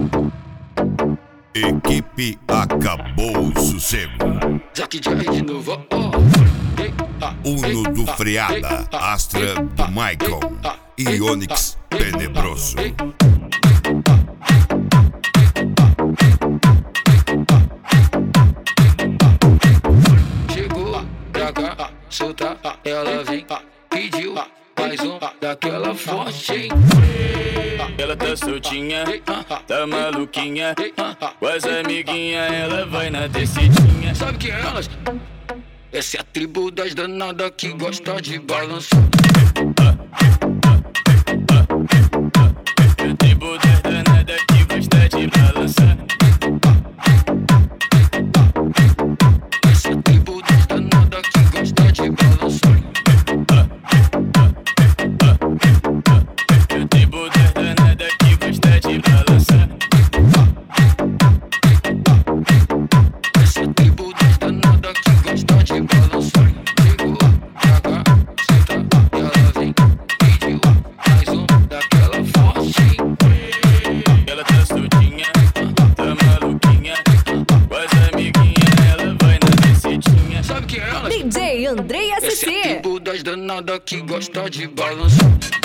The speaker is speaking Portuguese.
Equipe Acabou o Sossego. Uno do Freada, Astra do Michael e Onyx Tenebroso. Chegou pra cá, solta, ela vem, pediu mais um daquela forte. Ela tá soltinha, tá maluquinha, com as amiguinhas ela vai na descidinha. Sabe quem é elas? Essa é a tribo das danadas que gosta de balançar. A tribo das danadas que gosta de balançar. Essa é a tribo das danadas que gosta de balançar. A tribo das danadas que gosta de balançar. Essa é a tribo das danadas que gosta de balançar. Chegou pra cá, senta, ela vem, pediu mais um daquela forte. Ela tá soltinha, tá maluquinha, com as amiguinhas ela vai na descidinha. Sabe quem é elas? DJ Andrei Essa é a SC. tribo das danadas que gosta de balançar.